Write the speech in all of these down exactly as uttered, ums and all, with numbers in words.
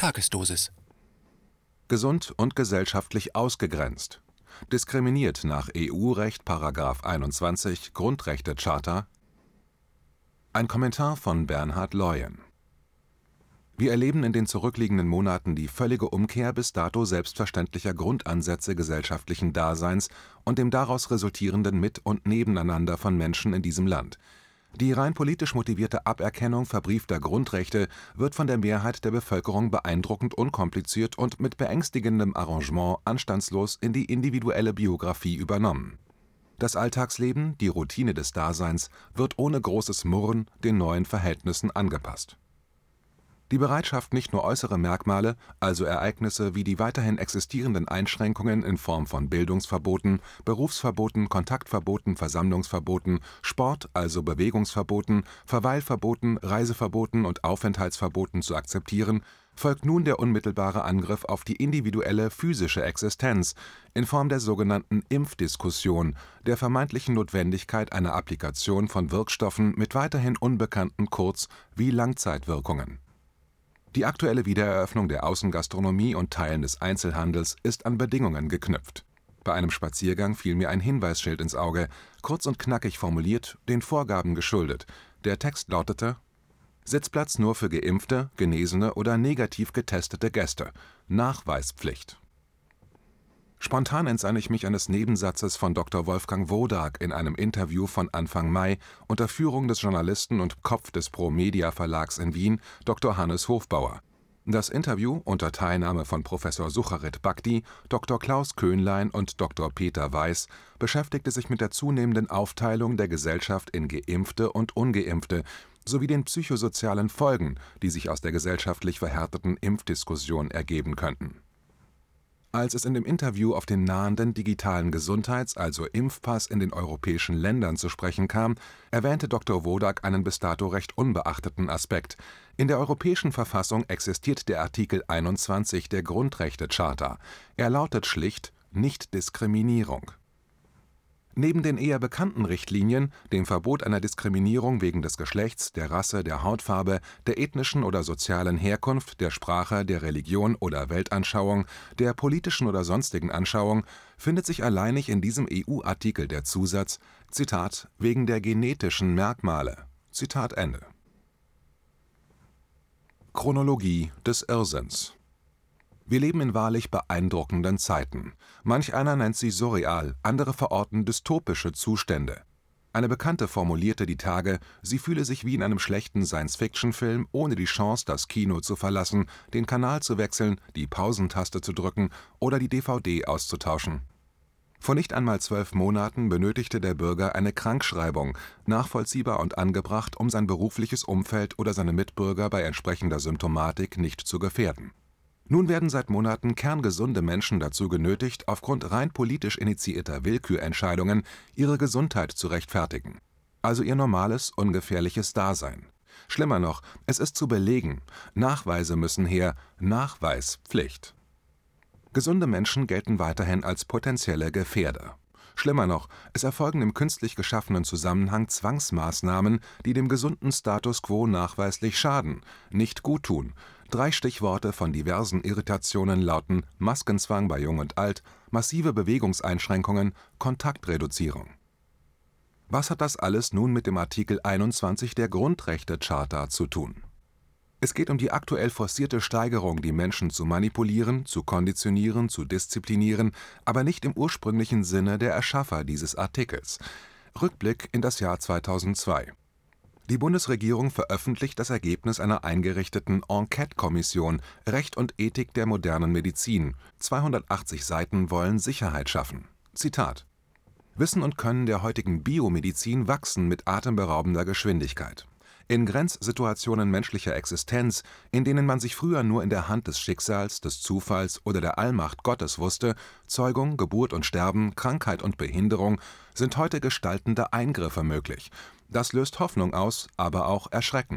Tagesdosis. Gesund und gesellschaftlich ausgegrenzt. Diskriminiert nach E U-Recht Paragraph einundzwanzig Grundrechtecharta. Ein Kommentar von Bernhard Leuen. Wir erleben in den zurückliegenden Monaten die völlige Umkehr bis dato selbstverständlicher Grundansätze gesellschaftlichen Daseins und dem daraus resultierenden Mit- und Nebeneinander von Menschen in diesem Land. Die rein politisch motivierte Aberkennung verbriefter Grundrechte wird von der Mehrheit der Bevölkerung beeindruckend unkompliziert und mit beängstigendem Arrangement anstandslos in die individuelle Biografie übernommen. Das Alltagsleben, die Routine des Daseins, wird ohne großes Murren den neuen Verhältnissen angepasst. Die Bereitschaft, nicht nur äußere Merkmale, also Ereignisse wie die weiterhin existierenden Einschränkungen in Form von Bildungsverboten, Berufsverboten, Kontaktverboten, Versammlungsverboten, Sport, also Bewegungsverboten, Verweilverboten, Reiseverboten und Aufenthaltsverboten zu akzeptieren, folgt nun der unmittelbare Angriff auf die individuelle physische Existenz in Form der sogenannten Impfdiskussion, der vermeintlichen Notwendigkeit einer Applikation von Wirkstoffen mit weiterhin unbekannten Kurz- wie Langzeitwirkungen. Die aktuelle Wiedereröffnung der Außengastronomie und Teilen des Einzelhandels ist an Bedingungen geknüpft. Bei einem Spaziergang fiel mir ein Hinweisschild ins Auge, kurz und knackig formuliert, den Vorgaben geschuldet. Der Text lautete: Sitzplatz nur für geimpfte, genesene oder negativ getestete Gäste. Nachweispflicht. Spontan entsann ich mich eines Nebensatzes von Doktor Wolfgang Wodak in einem Interview von Anfang Mai unter Führung des Journalisten und Kopf des Pro-Media-Verlags in Wien, Doktor Hannes Hofbauer. Das Interview, unter Teilnahme von Professor Sucharit Bhakdi, Doktor Klaus Köhnlein und Doktor Peter Weiß, beschäftigte sich mit der zunehmenden Aufteilung der Gesellschaft in Geimpfte und Ungeimpfte sowie den psychosozialen Folgen, die sich aus der gesellschaftlich verhärteten Impfdiskussion ergeben könnten. Als es in dem Interview auf den nahenden digitalen Gesundheits-, also Impfpass in den europäischen Ländern zu sprechen kam, erwähnte Doktor Wodak einen bis dato recht unbeachteten Aspekt. In der Europäischen Verfassung existiert der Artikel einundzwanzig der Grundrechtecharta. Er lautet schlicht Nichtdiskriminierung. Neben den eher bekannten Richtlinien, dem Verbot einer Diskriminierung wegen des Geschlechts, der Rasse, der Hautfarbe, der ethnischen oder sozialen Herkunft, der Sprache, der Religion oder Weltanschauung, der politischen oder sonstigen Anschauung, findet sich alleinig in diesem E U-Artikel der Zusatz, Zitat, wegen der genetischen Merkmale. Zitat Ende. Chronologie des Irrsinns. Wir leben in wahrlich beeindruckenden Zeiten. Manch einer nennt sie surreal, andere verorten dystopische Zustände. Eine Bekannte formulierte die Tage, sie fühle sich wie in einem schlechten Science-Fiction-Film, ohne die Chance, das Kino zu verlassen, den Kanal zu wechseln, die Pausentaste zu drücken oder die D V D auszutauschen. Vor nicht einmal zwölf Monaten benötigte der Bürger eine Krankschreibung, nachvollziehbar und angebracht, um sein berufliches Umfeld oder seine Mitbürger bei entsprechender Symptomatik nicht zu gefährden. Nun werden seit Monaten kerngesunde Menschen dazu genötigt, aufgrund rein politisch initiierter Willkürentscheidungen ihre Gesundheit zu rechtfertigen. Also ihr normales, ungefährliches Dasein. Schlimmer noch, es ist zu belegen. Nachweise müssen her, Nachweispflicht. Gesunde Menschen gelten weiterhin als potenzielle Gefährder. Schlimmer noch, es erfolgen im künstlich geschaffenen Zusammenhang Zwangsmaßnahmen, die dem gesunden Status quo nachweislich schaden, nicht guttun. Drei Stichworte von diversen Irritationen lauten Maskenzwang bei Jung und Alt, massive Bewegungseinschränkungen, Kontaktreduzierung. Was hat das alles nun mit dem Artikel einundzwanzig der Grundrechtecharta zu tun? Es geht um die aktuell forcierte Steigerung, die Menschen zu manipulieren, zu konditionieren, zu disziplinieren, aber nicht im ursprünglichen Sinne der Erschaffer dieses Artikels. Rückblick in das Jahr zweitausendzwei. Die Bundesregierung veröffentlicht das Ergebnis einer eingerichteten Enquete-Kommission Recht und Ethik der modernen Medizin. zweihundertachtzig Seiten wollen Sicherheit schaffen. Zitat: Wissen und Können der heutigen Biomedizin wachsen mit atemberaubender Geschwindigkeit. In Grenzsituationen menschlicher Existenz, in denen man sich früher nur in der Hand des Schicksals, des Zufalls oder der Allmacht Gottes wusste, Zeugung, Geburt und Sterben, Krankheit und Behinderung, sind heute gestaltende Eingriffe möglich. Das löst Hoffnung aus, aber auch Erschrecken.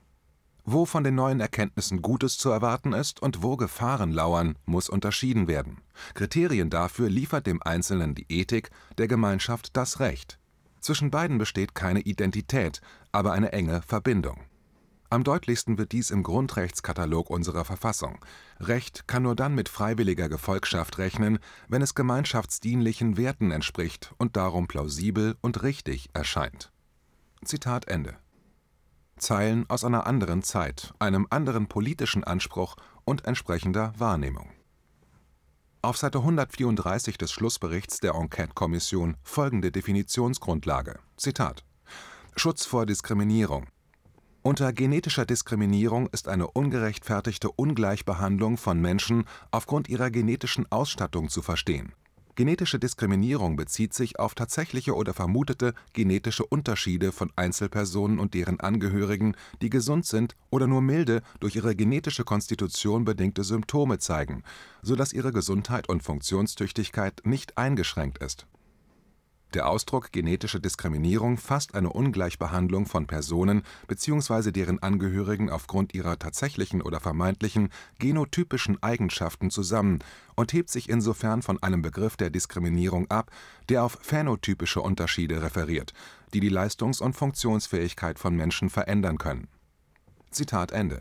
Wo von den neuen Erkenntnissen Gutes zu erwarten ist und wo Gefahren lauern, muss unterschieden werden. Kriterien dafür liefert dem Einzelnen die Ethik, der Gemeinschaft das Recht. Zwischen beiden besteht keine Identität, aber eine enge Verbindung. Am deutlichsten wird dies im Grundrechtskatalog unserer Verfassung. Recht kann nur dann mit freiwilliger Gefolgschaft rechnen, wenn es gemeinschaftsdienlichen Werten entspricht und darum plausibel und richtig erscheint. Zitat Ende. Zeilen aus einer anderen Zeit, einem anderen politischen Anspruch und entsprechender Wahrnehmung. Auf Seite hundertvierunddreißig des Schlussberichts der Enquête-Kommission folgende Definitionsgrundlage: Zitat: Schutz vor Diskriminierung. Unter genetischer Diskriminierung ist eine ungerechtfertigte Ungleichbehandlung von Menschen aufgrund ihrer genetischen Ausstattung zu verstehen. Genetische Diskriminierung bezieht sich auf tatsächliche oder vermutete genetische Unterschiede von Einzelpersonen und deren Angehörigen, die gesund sind oder nur milde durch ihre genetische Konstitution bedingte Symptome zeigen, sodass ihre Gesundheit und Funktionstüchtigkeit nicht eingeschränkt ist. Der Ausdruck genetische Diskriminierung fasst eine Ungleichbehandlung von Personen bzw. deren Angehörigen aufgrund ihrer tatsächlichen oder vermeintlichen genotypischen Eigenschaften zusammen und hebt sich insofern von einem Begriff der Diskriminierung ab, der auf phänotypische Unterschiede referiert, die die Leistungs- und Funktionsfähigkeit von Menschen verändern können. Zitat Ende.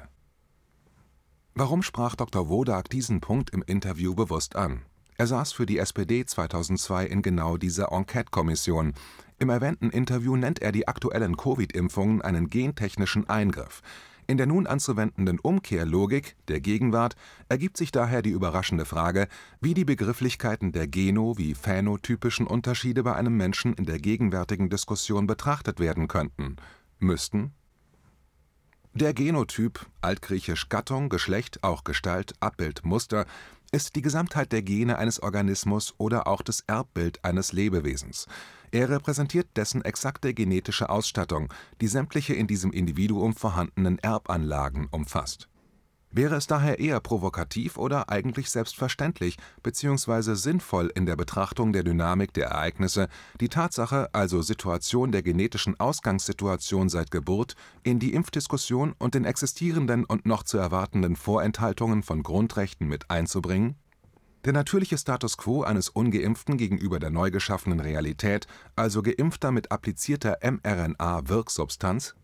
Warum sprach Doktor Wodak diesen Punkt im Interview bewusst an? Er saß für die S P D zweitausendzwei in genau dieser Enquête-Kommission. Im erwähnten Interview nennt er die aktuellen Covid-Impfungen einen gentechnischen Eingriff. In der nun anzuwendenden Umkehrlogik der Gegenwart ergibt sich daher die überraschende Frage, wie die Begrifflichkeiten der geno- wie phänotypischen Unterschiede bei einem Menschen in der gegenwärtigen Diskussion betrachtet werden könnten. Müssten? Der Genotyp, altgriechisch Gattung, Geschlecht, auch Gestalt, Abbild, Muster, ist die Gesamtheit der Gene eines Organismus oder auch das Erbbild eines Lebewesens. Er repräsentiert dessen exakte genetische Ausstattung, die sämtliche in diesem Individuum vorhandenen Erbanlagen umfasst. Wäre es daher eher provokativ oder eigentlich selbstverständlich bzw. sinnvoll in der Betrachtung der Dynamik der Ereignisse, die Tatsache, also Situation der genetischen Ausgangssituation seit Geburt, in die Impfdiskussion und den existierenden und noch zu erwartenden Vorenthaltungen von Grundrechten mit einzubringen? Der natürliche Status quo eines Ungeimpften gegenüber der neu geschaffenen Realität, also Geimpfter mit applizierter mRNA-Wirksubstanz?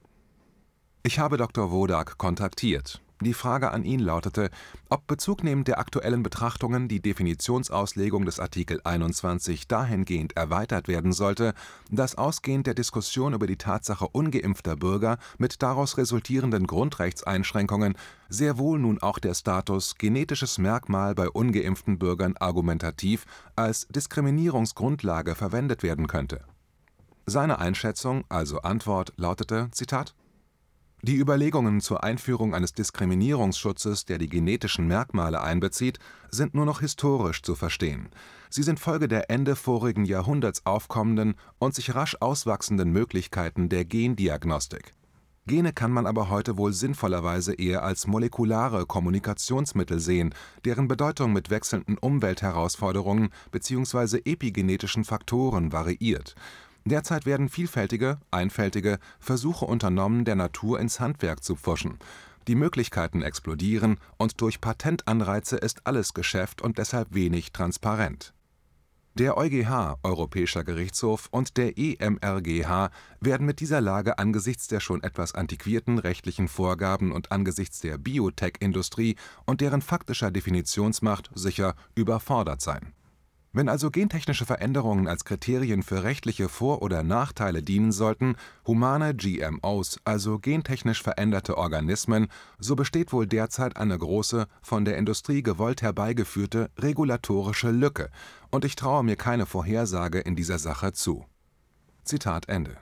Ich habe Doktor Wodak kontaktiert. Die Frage an ihn lautete, ob bezugnehmend der aktuellen Betrachtungen die Definitionsauslegung des Artikel einundzwanzig dahingehend erweitert werden sollte, dass ausgehend der Diskussion über die Tatsache ungeimpfter Bürger mit daraus resultierenden Grundrechtseinschränkungen sehr wohl nun auch der Status genetisches Merkmal bei ungeimpften Bürgern argumentativ als Diskriminierungsgrundlage verwendet werden könnte. Seine Einschätzung, also Antwort, lautete, Zitat: Die Überlegungen zur Einführung eines Diskriminierungsschutzes, der die genetischen Merkmale einbezieht, sind nur noch historisch zu verstehen. Sie sind Folge der Ende vorigen Jahrhunderts aufkommenden und sich rasch auswachsenden Möglichkeiten der Gendiagnostik. Gene kann man aber heute wohl sinnvollerweise eher als molekulare Kommunikationsmittel sehen, deren Bedeutung mit wechselnden Umweltherausforderungen bzw. epigenetischen Faktoren variiert. Derzeit werden vielfältige, einfältige Versuche unternommen, der Natur ins Handwerk zu pfuschen. Die Möglichkeiten explodieren und durch Patentanreize ist alles Geschäft und deshalb wenig transparent. Der EuGH, Europäischer Gerichtshof, und der E M R G H werden mit dieser Lage angesichts der schon etwas antiquierten rechtlichen Vorgaben und angesichts der Biotech-Industrie und deren faktischer Definitionsmacht sicher überfordert sein. Wenn also gentechnische Veränderungen als Kriterien für rechtliche Vor- oder Nachteile dienen sollten, humane G M Os, also gentechnisch veränderte Organismen, so besteht wohl derzeit eine große, von der Industrie gewollt herbeigeführte regulatorische Lücke, und ich traue mir keine Vorhersage in dieser Sache zu. Zitat Ende.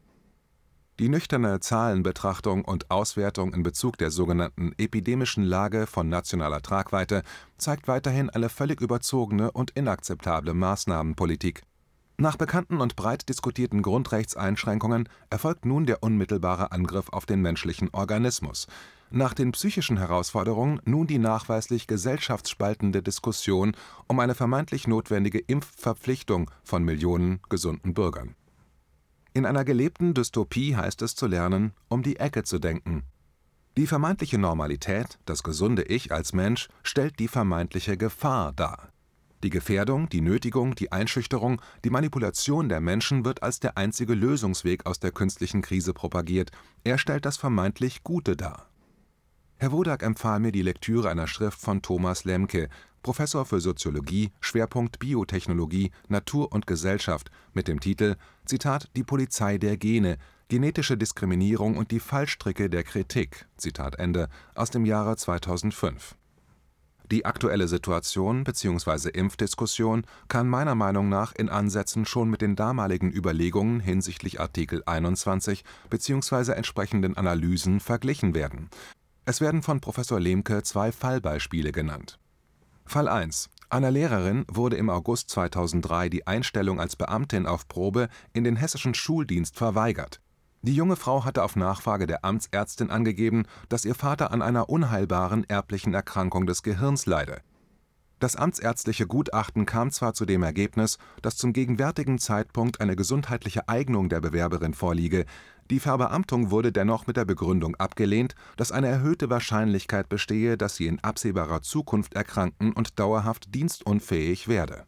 Die nüchterne Zahlenbetrachtung und Auswertung in Bezug der sogenannten epidemischen Lage von nationaler Tragweite zeigt weiterhin eine völlig überzogene und inakzeptable Maßnahmenpolitik. Nach bekannten und breit diskutierten Grundrechtseinschränkungen erfolgt nun der unmittelbare Angriff auf den menschlichen Organismus. Nach den psychischen Herausforderungen nun die nachweislich gesellschaftsspaltende Diskussion um eine vermeintlich notwendige Impfverpflichtung von Millionen gesunden Bürgern. In einer gelebten Dystopie heißt es zu lernen, um die Ecke zu denken. Die vermeintliche Normalität, das gesunde Ich als Mensch, stellt die vermeintliche Gefahr dar. Die Gefährdung, die Nötigung, die Einschüchterung, die Manipulation der Menschen wird als der einzige Lösungsweg aus der künstlichen Krise propagiert. Er stellt das vermeintlich Gute dar. Herr Wodak empfahl mir die Lektüre einer Schrift von Thomas Lemke, Professor für Soziologie, Schwerpunkt Biotechnologie, Natur und Gesellschaft, mit dem Titel Zitat Die Polizei der Gene, genetische Diskriminierung und die Fallstricke der Kritik, Zitat Ende, aus dem Jahre zweitausendfünf. Die aktuelle Situation bzw. Impfdiskussion kann meiner Meinung nach in Ansätzen schon mit den damaligen Überlegungen hinsichtlich Artikel einundzwanzig bzw. entsprechenden Analysen verglichen werden. Es werden von Professor Lemke zwei Fallbeispiele genannt. Fall eins: Einer Lehrerin wurde im August zweitausenddrei die Einstellung als Beamtin auf Probe in den hessischen Schuldienst verweigert. Die junge Frau hatte auf Nachfrage der Amtsärztin angegeben, dass ihr Vater an einer unheilbaren erblichen Erkrankung des Gehirns leide. Das amtsärztliche Gutachten kam zwar zu dem Ergebnis, dass zum gegenwärtigen Zeitpunkt eine gesundheitliche Eignung der Bewerberin vorliege, die Verbeamtung wurde dennoch mit der Begründung abgelehnt, dass eine erhöhte Wahrscheinlichkeit bestehe, dass sie in absehbarer Zukunft erkranken und dauerhaft dienstunfähig werde.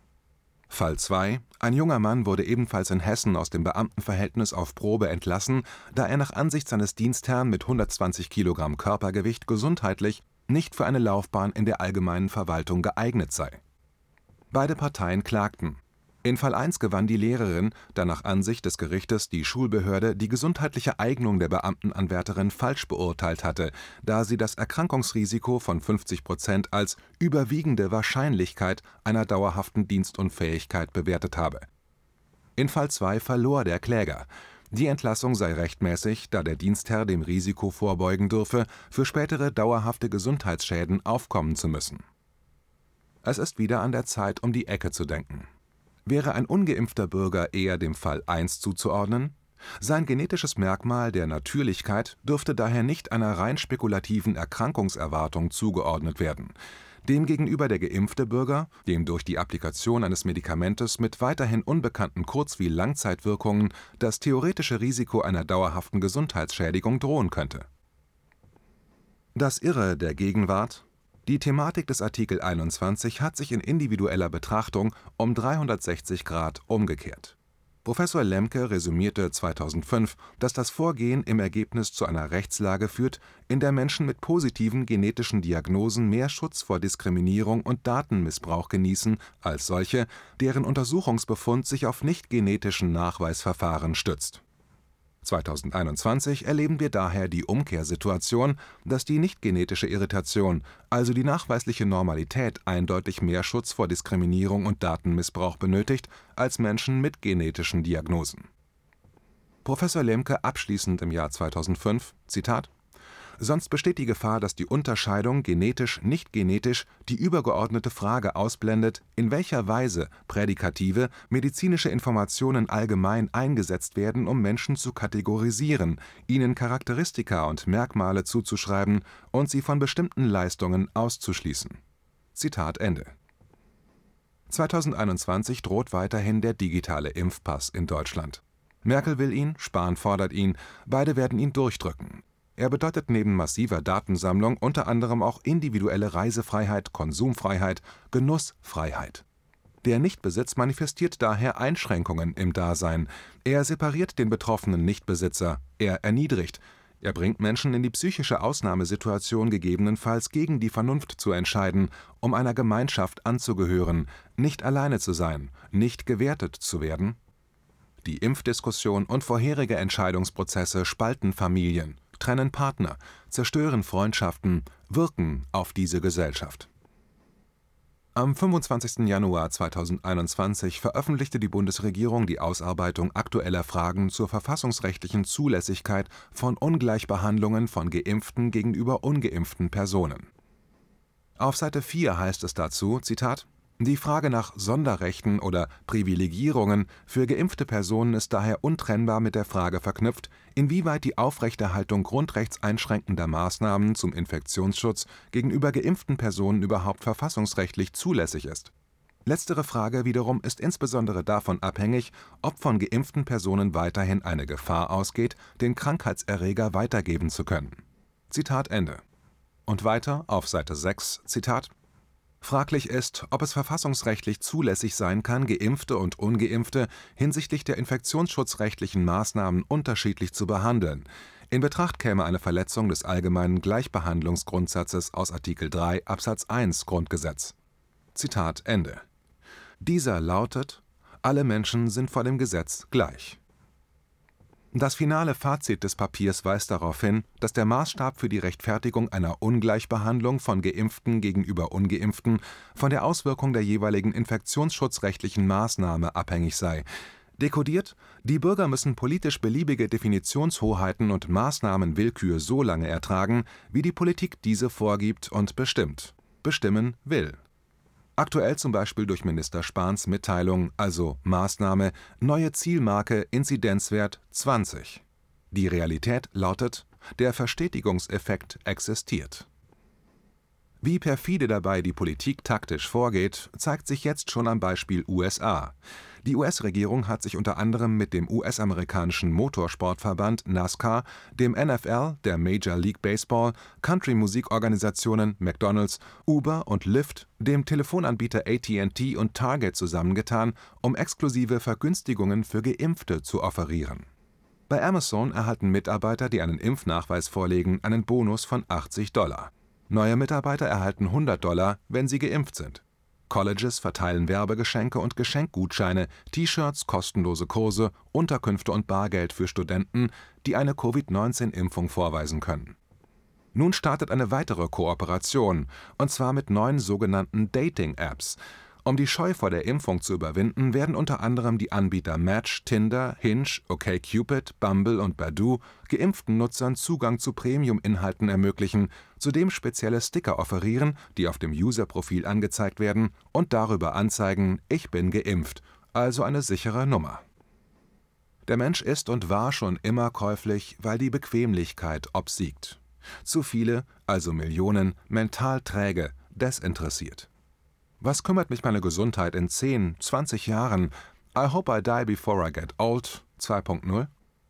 Fall zwei: Ein junger Mann wurde ebenfalls in Hessen aus dem Beamtenverhältnis auf Probe entlassen, da er nach Ansicht seines Dienstherrn mit hundertzwanzig Kilogramm Körpergewicht gesundheitlich nicht für eine Laufbahn in der allgemeinen Verwaltung geeignet sei. Beide Parteien klagten. In Fall eins gewann die Lehrerin, da nach Ansicht des Gerichtes die Schulbehörde die gesundheitliche Eignung der Beamtenanwärterin falsch beurteilt hatte, da sie das Erkrankungsrisiko von fünfzig Prozent als überwiegende Wahrscheinlichkeit einer dauerhaften Dienstunfähigkeit bewertet habe. In Fall zwei verlor der Kläger. Die Entlassung sei rechtmäßig, da der Dienstherr dem Risiko vorbeugen dürfe, für spätere dauerhafte Gesundheitsschäden aufkommen zu müssen. Es ist wieder an der Zeit, um die Ecke zu denken. Wäre ein ungeimpfter Bürger eher dem Fall eins zuzuordnen? Sein genetisches Merkmal der Natürlichkeit dürfte daher nicht einer rein spekulativen Erkrankungserwartung zugeordnet werden. Demgegenüber der geimpfte Bürger, dem durch die Applikation eines Medikamentes mit weiterhin unbekannten Kurz- wie Langzeitwirkungen das theoretische Risiko einer dauerhaften Gesundheitsschädigung drohen könnte. Das Irre der Gegenwart: Die Thematik des Artikel einundzwanzig hat sich in individueller Betrachtung um dreihundertsechzig Grad umgekehrt. Professor Lemke resümierte zweitausendfünf, dass das Vorgehen im Ergebnis zu einer Rechtslage führt, in der Menschen mit positiven genetischen Diagnosen mehr Schutz vor Diskriminierung und Datenmissbrauch genießen als solche, deren Untersuchungsbefund sich auf nicht-genetischen Nachweisverfahren stützt. zweitausendeinundzwanzig erleben wir daher die Umkehrsituation, dass die nicht-genetische Irritation, also die nachweisliche Normalität, eindeutig mehr Schutz vor Diskriminierung und Datenmissbrauch benötigt als Menschen mit genetischen Diagnosen. Professor Lemke abschließend im Jahr zweitausendfünf, Zitat: Sonst besteht die Gefahr, dass die Unterscheidung genetisch-nicht-genetisch die übergeordnete Frage ausblendet, in welcher Weise prädikative, medizinische Informationen allgemein eingesetzt werden, um Menschen zu kategorisieren, ihnen Charakteristika und Merkmale zuzuschreiben und sie von bestimmten Leistungen auszuschließen. Zitat Ende. zweitausendeinundzwanzig droht weiterhin der digitale Impfpass in Deutschland. Merkel will ihn, Spahn fordert ihn, beide werden ihn durchdrücken. Er bedeutet neben massiver Datensammlung unter anderem auch individuelle Reisefreiheit, Konsumfreiheit, Genussfreiheit. Der Nichtbesitz manifestiert daher Einschränkungen im Dasein. Er separiert den betroffenen Nichtbesitzer, er erniedrigt, er bringt Menschen in die psychische Ausnahmesituation, gegebenenfalls gegen die Vernunft zu entscheiden, um einer Gemeinschaft anzugehören, nicht alleine zu sein, nicht gewertet zu werden. Die Impfdiskussion und vorherige Entscheidungsprozesse spalten Familien, trennen Partner, zerstören Freundschaften, wirken auf diese Gesellschaft. Am fünfundzwanzigsten Januar zweitausendeinundzwanzig veröffentlichte die Bundesregierung die Ausarbeitung aktueller Fragen zur verfassungsrechtlichen Zulässigkeit von Ungleichbehandlungen von geimpften gegenüber ungeimpften Personen. Auf Seite vier heißt es dazu, Zitat: Die Frage nach Sonderrechten oder Privilegierungen für geimpfte Personen ist daher untrennbar mit der Frage verknüpft, inwieweit die Aufrechterhaltung grundrechtseinschränkender Maßnahmen zum Infektionsschutz gegenüber geimpften Personen überhaupt verfassungsrechtlich zulässig ist. Letztere Frage wiederum ist insbesondere davon abhängig, ob von geimpften Personen weiterhin eine Gefahr ausgeht, den Krankheitserreger weitergeben zu können. Zitat Ende. Und weiter auf Seite sechs, Zitat: Fraglich ist, ob es verfassungsrechtlich zulässig sein kann, Geimpfte und Ungeimpfte hinsichtlich der infektionsschutzrechtlichen Maßnahmen unterschiedlich zu behandeln. In Betracht käme eine Verletzung des allgemeinen Gleichbehandlungsgrundsatzes aus Artikel drei Absatz eins Grundgesetz. Zitat Ende. Dieser lautet: Alle Menschen sind vor dem Gesetz gleich. Das finale Fazit des Papiers weist darauf hin, dass der Maßstab für die Rechtfertigung einer Ungleichbehandlung von Geimpften gegenüber Ungeimpften von der Auswirkung der jeweiligen infektionsschutzrechtlichen Maßnahme abhängig sei. Dekodiert: Die Bürger müssen politisch beliebige Definitionshoheiten und Maßnahmenwillkür so lange ertragen, wie die Politik diese vorgibt und bestimmt, bestimmen will. Aktuell zum Beispiel durch Minister Spahns Mitteilung, also Maßnahme, neue Zielmarke Inzidenzwert zwanzig. Die Realität lautet: Der Verstetigungseffekt existiert. Wie perfide dabei die Politik taktisch vorgeht, zeigt sich jetzt schon am Beispiel U S A. Die U S-Regierung hat sich unter anderem mit dem U S-amerikanischen Motorsportverband NASCAR, dem N F L, der Major League Baseball, Country-Musikorganisationen, McDonald's, Uber und Lyft, dem Telefonanbieter A T and T und Target zusammengetan, um exklusive Vergünstigungen für Geimpfte zu offerieren. Bei Amazon erhalten Mitarbeiter, die einen Impfnachweis vorlegen, einen Bonus von achtzig Dollar. Neue Mitarbeiter erhalten hundert Dollar, wenn sie geimpft sind. Colleges verteilen Werbegeschenke und Geschenkgutscheine, T-Shirts, kostenlose Kurse, Unterkünfte und Bargeld für Studenten, die eine Covid neunzehn Impfung vorweisen können. Nun startet eine weitere Kooperation, und zwar mit neuen sogenannten Dating-Apps. Um die Scheu vor der Impfung zu überwinden, werden unter anderem die Anbieter Match, Tinder, Hinge, OkCupid, Bumble und Badoo geimpften Nutzern Zugang zu Premium-Inhalten ermöglichen, zudem spezielle Sticker offerieren, die auf dem User-Profil angezeigt werden und darüber anzeigen: Ich bin geimpft, also eine sichere Nummer. Der Mensch ist und war schon immer käuflich, weil die Bequemlichkeit obsiegt. Zu viele, also Millionen, mental träge, desinteressiert. Was kümmert mich meine Gesundheit in zehn, zwanzig Jahren? I hope I die before I get old zwei Punkt null.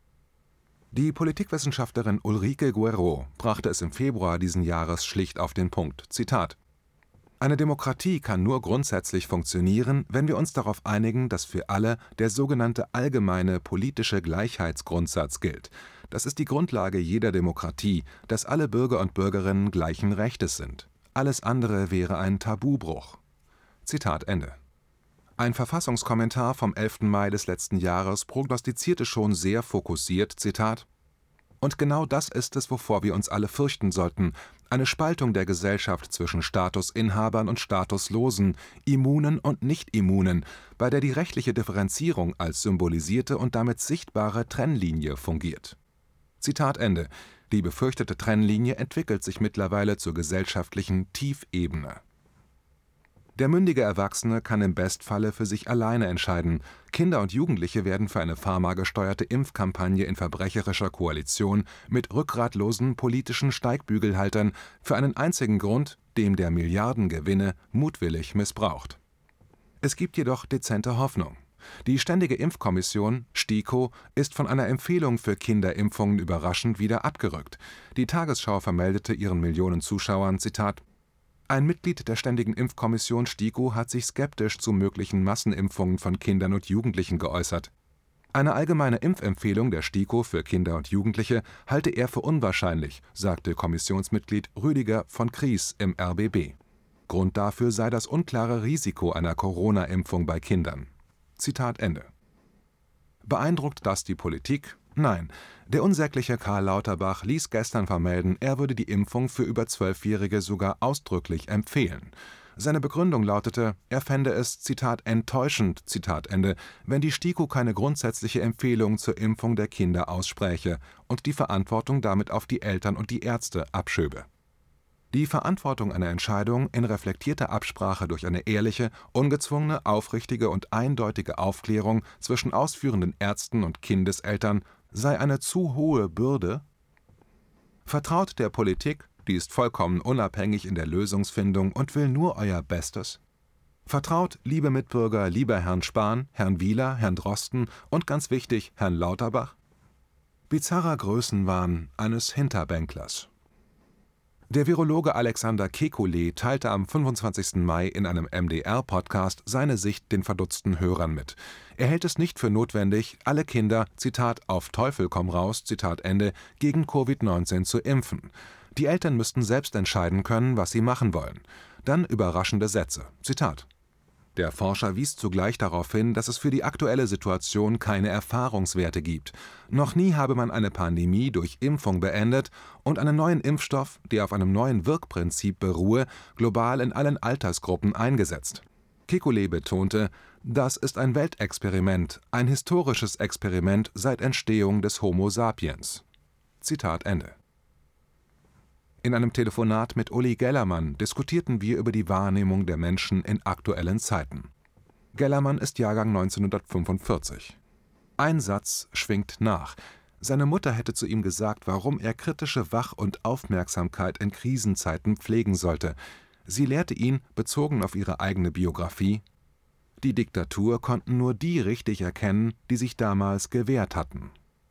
Die Politikwissenschaftlerin Ulrike Guerreau brachte es im Februar diesen Jahres schlicht auf den Punkt. Zitat: Eine Demokratie kann nur grundsätzlich funktionieren, wenn wir uns darauf einigen, dass für alle der sogenannte allgemeine politische Gleichheitsgrundsatz gilt. Das ist die Grundlage jeder Demokratie, dass alle Bürger und Bürgerinnen gleichen Rechtes sind. Alles andere wäre ein Tabubruch. Zitat Ende. Ein Verfassungskommentar vom elften Mai des letzten Jahres prognostizierte schon sehr fokussiert, Zitat: Und genau das ist es, wovor wir uns alle fürchten sollten, eine Spaltung der Gesellschaft zwischen Statusinhabern und Statuslosen, Immunen und Nicht-Immunen, bei der die rechtliche Differenzierung als symbolisierte und damit sichtbare Trennlinie fungiert. Zitat Ende. Die befürchtete Trennlinie entwickelt sich mittlerweile zur gesellschaftlichen Tiefebene. Der mündige Erwachsene kann im Bestfalle für sich alleine entscheiden. Kinder und Jugendliche werden für eine pharmagesteuerte Impfkampagne in verbrecherischer Koalition mit rückgratlosen politischen Steigbügelhaltern für einen einzigen Grund, dem der Milliardengewinne, mutwillig missbraucht. Es gibt jedoch dezente Hoffnung. Die Ständige Impfkommission, STIKO, ist von einer Empfehlung für Kinderimpfungen überraschend wieder abgerückt. Die Tagesschau vermeldete ihren Millionen Zuschauern, Zitat: Ein Mitglied der Ständigen Impfkommission STIKO hat sich skeptisch zu möglichen Massenimpfungen von Kindern und Jugendlichen geäußert. Eine allgemeine Impfempfehlung der STIKO für Kinder und Jugendliche halte er für unwahrscheinlich, sagte Kommissionsmitglied Rüdiger von Kries im R B B. Grund dafür sei das unklare Risiko einer Corona-Impfung bei Kindern. Zitat Ende. Beeindruckt das die Politik? Nein. Der unsägliche Karl Lauterbach ließ gestern vermelden, er würde die Impfung für über Zwölfjährige sogar ausdrücklich empfehlen. Seine Begründung lautete, er fände es, Zitat, enttäuschend, Zitat Ende, wenn die STIKO keine grundsätzliche Empfehlung zur Impfung der Kinder ausspräche und die Verantwortung damit auf die Eltern und die Ärzte abschöbe. Die Verantwortung einer Entscheidung in reflektierter Absprache durch eine ehrliche, ungezwungene, aufrichtige und eindeutige Aufklärung zwischen ausführenden Ärzten und Kindeseltern sei eine zu hohe Bürde? Vertraut der Politik, die ist vollkommen unabhängig in der Lösungsfindung und will nur euer Bestes? Vertraut, liebe Mitbürger, lieber Herrn Spahn, Herrn Wieler, Herrn Drosten und ganz wichtig, Herrn Lauterbach? Bizarrer Größenwahn eines Hinterbänklers. Der Virologe Alexander Kekulé teilte am fünfundzwanzigsten Mai in einem M D R-Podcast seine Sicht den verdutzten Hörern mit. Er hält es nicht für notwendig, alle Kinder, Zitat, auf Teufel komm raus, Zitat Ende, gegen Covid neunzehn zu impfen. Die Eltern müssten selbst entscheiden können, was sie machen wollen. Dann überraschende Sätze, Zitat. Der Forscher wies zugleich darauf hin, dass es für die aktuelle Situation keine Erfahrungswerte gibt. Noch nie habe man eine Pandemie durch Impfung beendet und einen neuen Impfstoff, der auf einem neuen Wirkprinzip beruhe, global in allen Altersgruppen eingesetzt. Kekulé betonte, das ist ein Weltexperiment, ein historisches Experiment seit Entstehung des Homo sapiens. Zitat Ende. In einem Telefonat mit Uli Gellermann diskutierten wir über die Wahrnehmung der Menschen in aktuellen Zeiten. Gellermann ist Jahrgang neunzehnhundertfünfundvierzig. Ein Satz schwingt nach. Seine Mutter hätte zu ihm gesagt, warum er kritische Wach- und Aufmerksamkeit in Krisenzeiten pflegen sollte. Sie lehrte ihn, bezogen auf ihre eigene Biografie, die Diktatur konnten nur die richtig erkennen, die sich damals gewehrt hatten.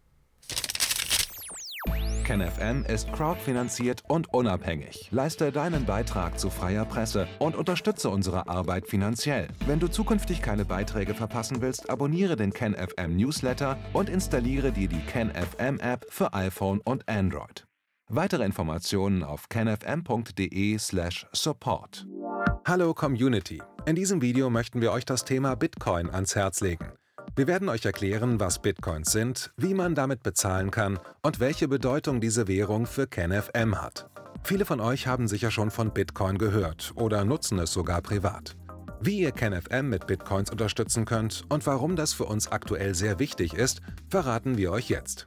KenFM ist crowdfinanziert und unabhängig. Leiste deinen Beitrag zu freier Presse und unterstütze unsere Arbeit finanziell. Wenn du zukünftig keine Beiträge verpassen willst, abonniere den KenFM Newsletter und installiere dir die KenFM App für iPhone und Android. Weitere Informationen auf kenfm.de slash support. Hallo Community! In diesem Video möchten wir euch das Thema Bitcoin ans Herz legen. Wir werden euch erklären, was Bitcoins sind, wie man damit bezahlen kann und welche Bedeutung diese Währung für KenFM hat. Viele von euch haben sicher schon von Bitcoin gehört oder nutzen es sogar privat. Wie ihr KenFM mit Bitcoins unterstützen könnt und warum das für uns aktuell sehr wichtig ist, verraten wir euch jetzt.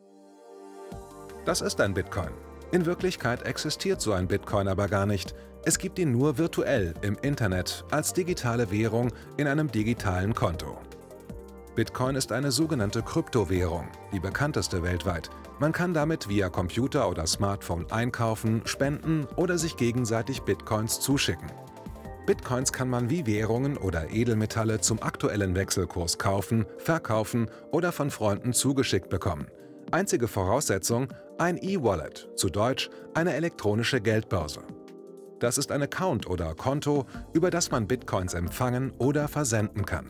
Das ist ein Bitcoin. In Wirklichkeit existiert so ein Bitcoin aber gar nicht. Es gibt ihn nur virtuell im Internet als digitale Währung in einem digitalen Konto. Bitcoin ist eine sogenannte Kryptowährung, die bekannteste weltweit. Man kann damit via Computer oder Smartphone einkaufen, spenden oder sich gegenseitig Bitcoins zuschicken. Bitcoins kann man wie Währungen oder Edelmetalle zum aktuellen Wechselkurs kaufen, verkaufen oder von Freunden zugeschickt bekommen. Einzige Voraussetzung: ein E-Wallet, zu Deutsch eine elektronische Geldbörse. Das ist ein Account oder Konto, über das man Bitcoins empfangen oder versenden kann.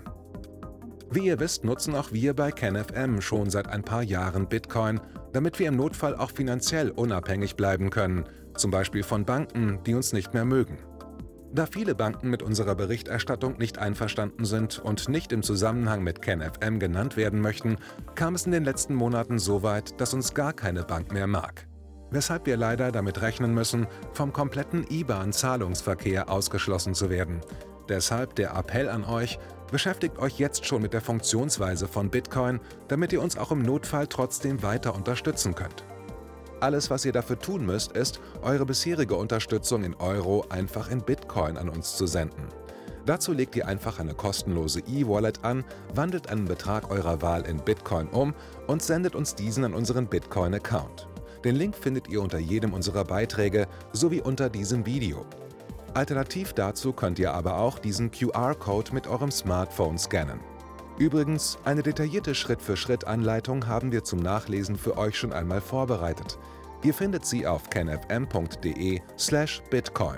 Wie ihr wisst, nutzen auch wir bei KenFM schon seit ein paar Jahren Bitcoin, damit wir im Notfall auch finanziell unabhängig bleiben können, zum Beispiel von Banken, die uns nicht mehr mögen. Da viele Banken mit unserer Berichterstattung nicht einverstanden sind und nicht im Zusammenhang mit KenFM genannt werden möchten, kam es in den letzten Monaten so weit, dass uns gar keine Bank mehr mag. Weshalb wir leider damit rechnen müssen, vom kompletten I B A N-Zahlungsverkehr ausgeschlossen zu werden. Deshalb der Appell an euch: Beschäftigt euch jetzt schon mit der Funktionsweise von Bitcoin, damit ihr uns auch im Notfall trotzdem weiter unterstützen könnt. Alles, was ihr dafür tun müsst, ist, eure bisherige Unterstützung in Euro einfach in Bitcoin an uns zu senden. Dazu legt ihr einfach eine kostenlose E-Wallet an, wandelt einen Betrag eurer Wahl in Bitcoin um und sendet uns diesen an unseren Bitcoin-Account. Den Link findet ihr unter jedem unserer Beiträge sowie unter diesem Video. Alternativ dazu könnt ihr aber auch diesen Q R-Code mit eurem Smartphone scannen. Übrigens, eine detaillierte Schritt-für-Schritt-Anleitung haben wir zum Nachlesen für euch schon einmal vorbereitet. Ihr findet sie auf kenfm.de slash bitcoin.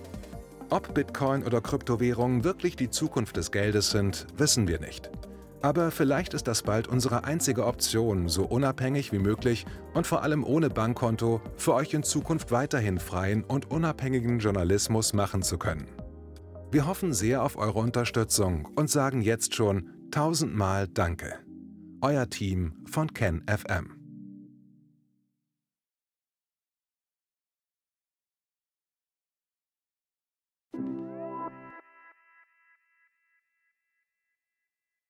Ob Bitcoin oder Kryptowährungen wirklich die Zukunft des Geldes sind, wissen wir nicht. Aber vielleicht ist das bald unsere einzige Option, so unabhängig wie möglich und vor allem ohne Bankkonto für euch in Zukunft weiterhin freien und unabhängigen Journalismus machen zu können. Wir hoffen sehr auf eure Unterstützung und sagen jetzt schon tausendmal Danke. Euer Team von KenFM.